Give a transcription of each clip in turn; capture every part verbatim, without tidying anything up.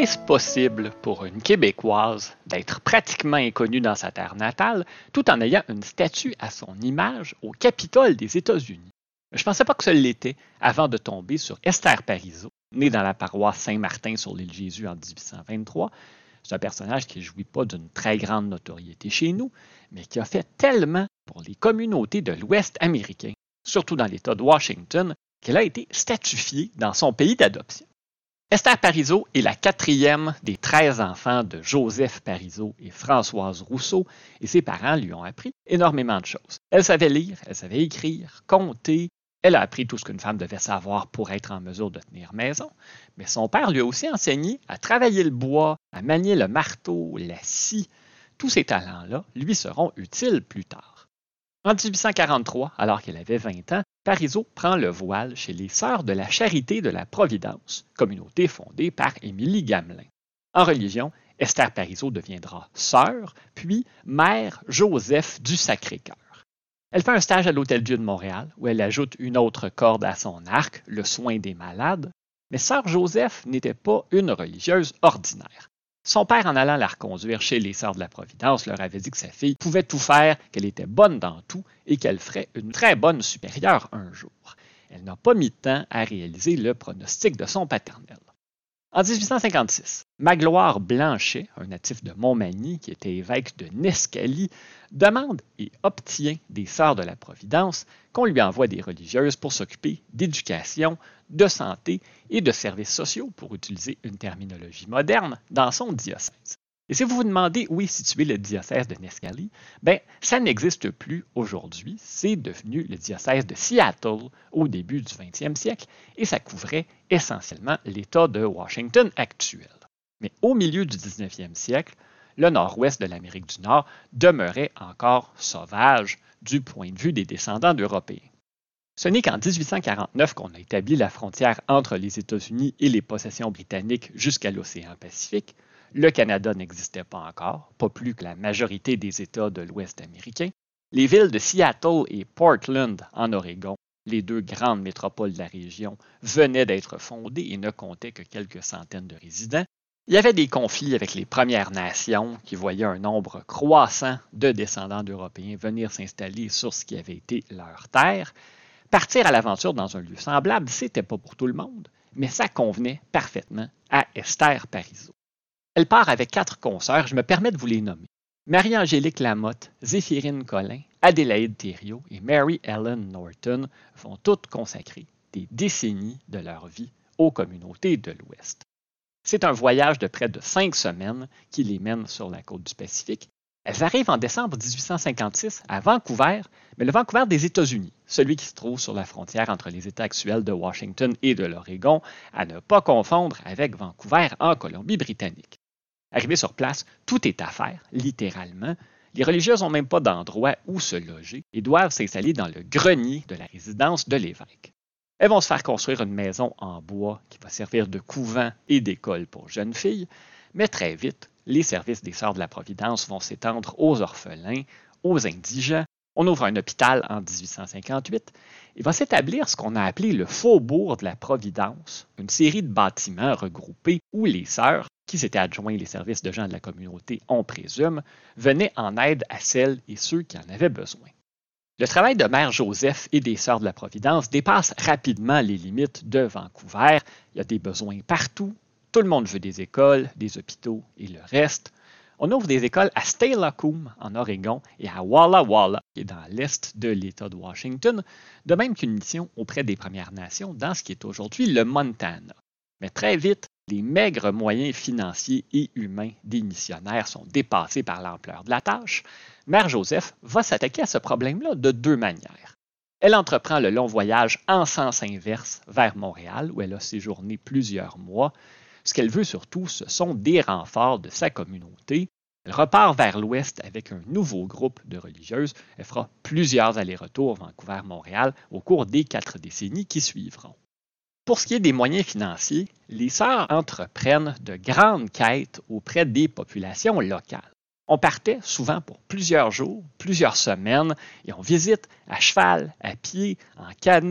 Est-ce possible pour une Québécoise d'être pratiquement inconnue dans sa terre natale tout en ayant une statue à son image au Capitole des États-Unis? Je ne pensais pas que ce l'était avant de tomber sur Esther Parizeau, née dans la paroisse Saint-Martin sur l'île Jésus en dix-huit cent vingt-trois. C'est un personnage qui ne jouit pas d'une très grande notoriété chez nous, mais qui a fait tellement pour les communautés de l'Ouest américain, surtout dans l'État de Washington, qu'elle a été statufiée dans son pays d'adoption. Esther Parizeau est la quatrième des treize enfants de Joseph Parizeau et Françoise Rousseau, et ses parents lui ont appris énormément de choses. Elle savait lire, elle savait écrire, compter, elle a appris tout ce qu'une femme devait savoir pour être en mesure de tenir maison, mais son père lui a aussi enseigné à travailler le bois, à manier le marteau, la scie. Tous ces talents-là lui seront utiles plus tard. En dix-huit cent quarante-trois, alors qu'elle avait vingt ans, Parizeau prend le voile chez les Sœurs de la Charité de la Providence, communauté fondée par Émilie Gamelin. En religion, Esther Parizeau deviendra sœur, puis mère Joseph du Sacré-Cœur. Elle fait un stage à l'Hôtel-Dieu de Montréal, où elle ajoute une autre corde à son arc, le soin des malades. Mais sœur Joseph n'était pas une religieuse ordinaire. Son père, en allant la reconduire chez les Sœurs de la Providence, leur avait dit que sa fille pouvait tout faire, qu'elle était bonne dans tout et qu'elle ferait une très bonne supérieure un jour. Elle n'a pas mis de temps à réaliser le pronostic de son paternel. En dix-huit cent cinquante-six, Magloire Blanchet, un natif de Montmagny qui était évêque de Nescali, demande et obtient des Sœurs de la Providence qu'on lui envoie des religieuses pour s'occuper d'éducation, de santé et de services sociaux, pour utiliser une terminologie moderne, dans son diocèse. Et si vous vous demandez où est situé le diocèse de Nescali, bien, ça n'existe plus aujourd'hui. C'est devenu le diocèse de Seattle au début du vingtième siècle et ça couvrait essentiellement l'État de Washington actuel. Mais au milieu du dix-neuvième siècle, le nord-ouest de l'Amérique du Nord demeurait encore sauvage du point de vue des descendants d'Européens. Ce n'est qu'en dix-huit cent quarante-neuf qu'on a établi la frontière entre les États-Unis et les possessions britanniques jusqu'à l'océan Pacifique. Le Canada n'existait pas encore, pas plus que la majorité des États de l'Ouest américain. Les villes de Seattle et Portland, en Oregon, les deux grandes métropoles de la région, venaient d'être fondées et ne comptaient que quelques centaines de résidents. Il y avait des conflits avec les Premières Nations qui voyaient un nombre croissant de descendants d'Européens venir s'installer sur ce qui avait été leur terre. Partir à l'aventure dans un lieu semblable, c'était pas pour tout le monde, mais ça convenait parfaitement à Esther Parizeau. Elle part avec quatre consoeurs, je me permets de vous les nommer. Marie-Angélique Lamotte, Zéphirine Collin, Adélaïde Thériault et Mary Ellen Norton vont toutes consacrer des décennies de leur vie aux communautés de l'Ouest. C'est un voyage de près de cinq semaines qui les mène sur la côte du Pacifique. Elles arrivent en décembre dix-huit cent cinquante-six à Vancouver, mais le Vancouver des États-Unis, celui qui se trouve sur la frontière entre les États actuels de Washington et de l'Oregon, à ne pas confondre avec Vancouver en Colombie-Britannique. Arrivées sur place, tout est à faire, littéralement. Les religieuses n'ont même pas d'endroit où se loger et doivent s'installer dans le grenier de la résidence de l'évêque. Elles vont se faire construire une maison en bois qui va servir de couvent et d'école pour jeunes filles, mais très vite, les services des Sœurs de la Providence vont s'étendre aux orphelins, aux indigents. On ouvre un hôpital en dix-huit cent cinquante-huit. Il va s'établir ce qu'on a appelé le Faubourg de la Providence, une série de bâtiments regroupés où les sœurs, qui s'étaient adjoints les services de gens de la communauté, on présume, venaient en aide à celles et ceux qui en avaient besoin. Le travail de Mère Joseph et des Sœurs de la Providence dépasse rapidement les limites de Vancouver. Il y a des besoins partout. Tout le monde veut des écoles, des hôpitaux et le reste. On ouvre des écoles à Steilacoom, en Oregon, et à Walla Walla, qui est dans l'est de l'État de Washington, de même qu'une mission auprès des Premières Nations dans ce qui est aujourd'hui le Montana. Mais très vite, les maigres moyens financiers et humains des missionnaires sont dépassés par l'ampleur de la tâche. Mère Joseph va s'attaquer à ce problème-là de deux manières. Elle entreprend le long voyage en sens inverse vers Montréal, où elle a séjourné plusieurs mois. Ce qu'elle veut surtout, ce sont des renforts de sa communauté. Elle repart vers l'ouest avec un nouveau groupe de religieuses. Elle fera plusieurs allers-retours Vancouver-Montréal au cours des quatre décennies qui suivront. Pour ce qui est des moyens financiers, les sœurs entreprennent de grandes quêtes auprès des populations locales. On partait souvent pour plusieurs jours, plusieurs semaines, et on visite à cheval, à pied, en canot,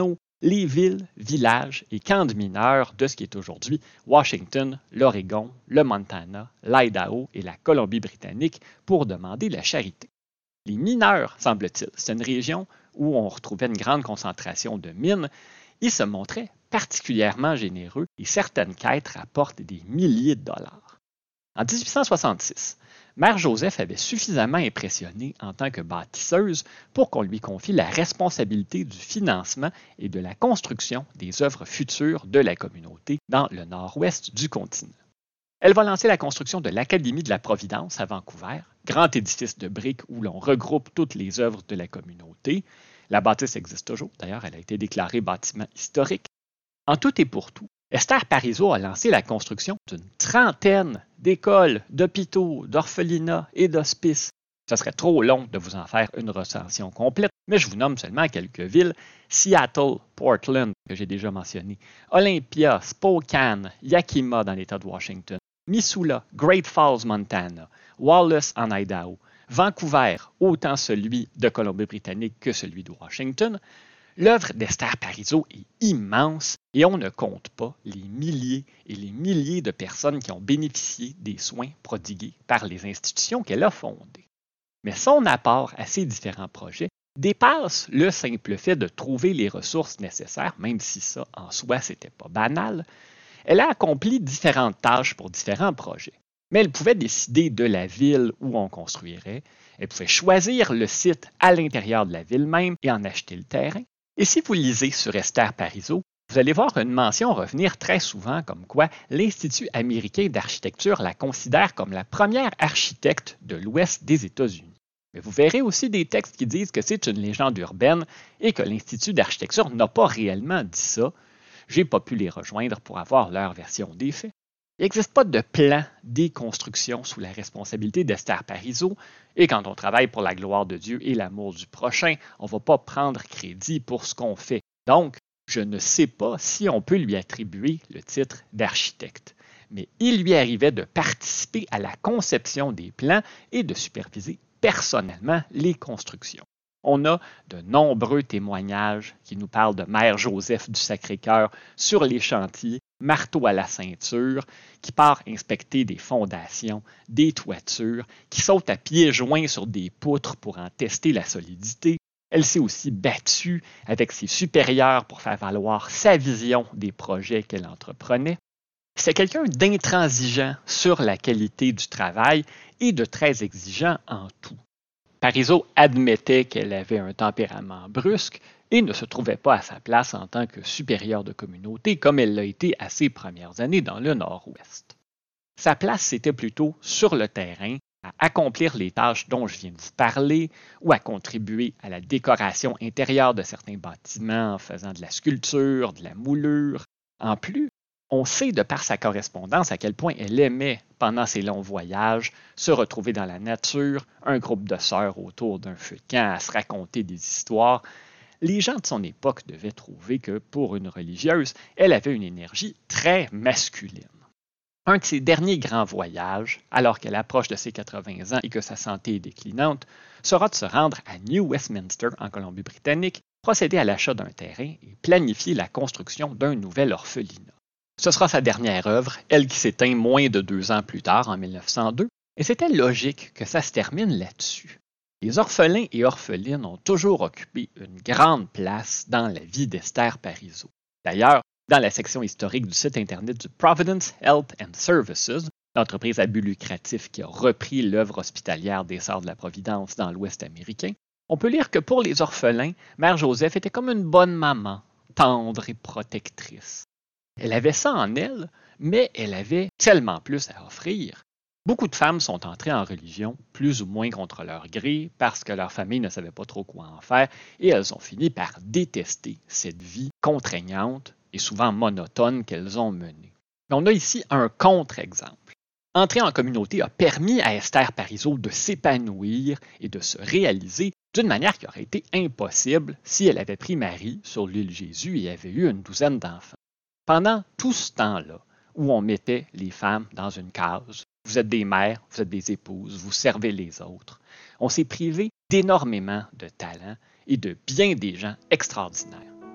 les villes, villages et camps de mineurs de ce qui est aujourd'hui Washington, l'Oregon, le Montana, l'Idaho et la Colombie-Britannique pour demander la charité. Les mineurs, semble-t-il, c'est une région où on retrouvait une grande concentration de mines, ils se montraient particulièrement généreux et certaines quêtes rapportent des milliers de dollars. En dix-huit cent soixante-six, Mère Joseph avait suffisamment impressionné en tant que bâtisseuse pour qu'on lui confie la responsabilité du financement et de la construction des œuvres futures de la communauté dans le nord-ouest du continent. Elle va lancer la construction de l'Académie de la Providence à Vancouver, grand édifice de briques où l'on regroupe toutes les œuvres de la communauté. La bâtisse existe toujours, d'ailleurs elle a été déclarée bâtiment historique. En tout et pour tout, Esther Parizeau a lancé la construction d'une trentaine d'écoles, d'hôpitaux, d'orphelinats et d'hospices. Ce serait trop long de vous en faire une recension complète, mais je vous nomme seulement quelques villes: Seattle, Portland, que j'ai déjà mentionné, Olympia, Spokane, Yakima dans l'État de Washington, Missoula, Great Falls, Montana, Wallace en Idaho, Vancouver, autant celui de Colombie-Britannique que celui de Washington. L'œuvre d'Esther Parizeau est immense et on ne compte pas les milliers et les milliers de personnes qui ont bénéficié des soins prodigués par les institutions qu'elle a fondées. Mais son apport à ces différents projets dépasse le simple fait de trouver les ressources nécessaires, même si ça, en soi, c'était pas banal. Elle a accompli différentes tâches pour différents projets, mais elle pouvait décider de la ville où on construirait, elle pouvait choisir le site à l'intérieur de la ville même et en acheter le terrain. Et si vous lisez sur Esther Parizeau, vous allez voir une mention revenir très souvent comme quoi l'Institut américain d'architecture la considère comme la première architecte de l'Ouest des États-Unis. Mais vous verrez aussi des textes qui disent que c'est une légende urbaine et que l'Institut d'architecture n'a pas réellement dit ça. Je n'ai pas pu les rejoindre pour avoir leur version des faits. Il n'existe pas de plan des constructions sous la responsabilité d'Esther Parizeau, et quand on travaille pour la gloire de Dieu et l'amour du prochain, on ne va pas prendre crédit pour ce qu'on fait. Donc, je ne sais pas si on peut lui attribuer le titre d'architecte, mais il lui arrivait de participer à la conception des plans et de superviser personnellement les constructions. On a de nombreux témoignages qui nous parlent de Mère Joseph du Sacré-Cœur sur les chantiers, marteau à la ceinture, qui part inspecter des fondations, des toitures, qui saute à pieds joints sur des poutres pour en tester la solidité. Elle s'est aussi battue avec ses supérieurs pour faire valoir sa vision des projets qu'elle entreprenait. C'est quelqu'un d'intransigeant sur la qualité du travail et de très exigeant en tout. Parizeau admettait qu'elle avait un tempérament brusque et ne se trouvait pas à sa place en tant que supérieure de communauté comme elle l'a été à ses premières années dans le Nord-Ouest. Sa place, c'était plutôt sur le terrain, à accomplir les tâches dont je viens de vous parler ou à contribuer à la décoration intérieure de certains bâtiments en faisant de la sculpture, de la moulure. En plus, on sait de par sa correspondance à quel point elle aimait, pendant ses longs voyages, se retrouver dans la nature, un groupe de sœurs autour d'un feu de camp à se raconter des histoires. Les gens de son époque devaient trouver que, pour une religieuse, elle avait une énergie très masculine. Un de ses derniers grands voyages, alors qu'elle approche de ses quatre-vingts ans et que sa santé est déclinante, sera de se rendre à New Westminster, en Colombie-Britannique, procéder à l'achat d'un terrain et planifier la construction d'un nouvel orphelinat. Ce sera sa dernière œuvre, elle qui s'éteint moins de deux ans plus tard, en mille neuf cent deux, et c'était logique que ça se termine là-dessus. Les orphelins et orphelines ont toujours occupé une grande place dans la vie d'Esther Parizeau. D'ailleurs, dans la section historique du site Internet du Providence Health and Services, l'entreprise à but lucratif qui a repris l'œuvre hospitalière des Sœurs de la Providence dans l'Ouest américain, on peut lire que pour les orphelins, Mère Joseph était comme une bonne maman, tendre et protectrice. Elle avait ça en elle, mais elle avait tellement plus à offrir. Beaucoup de femmes sont entrées en religion, plus ou moins contre leur gré, parce que leur famille ne savait pas trop quoi en faire, et elles ont fini par détester cette vie contraignante et souvent monotone qu'elles ont menée. Mais on a ici un contre-exemple. Entrer en communauté a permis à Esther Parizeau de s'épanouir et de se réaliser d'une manière qui aurait été impossible si elle avait pris Marie sur l'île Jésus et avait eu une douzaine d'enfants. Pendant tout ce temps-là, où on mettait les femmes dans une case, vous êtes des mères, vous êtes des épouses, vous servez les autres, on s'est privé d'énormément de talents et de bien des gens extraordinaires,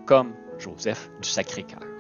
comme Joseph du Sacré-Cœur.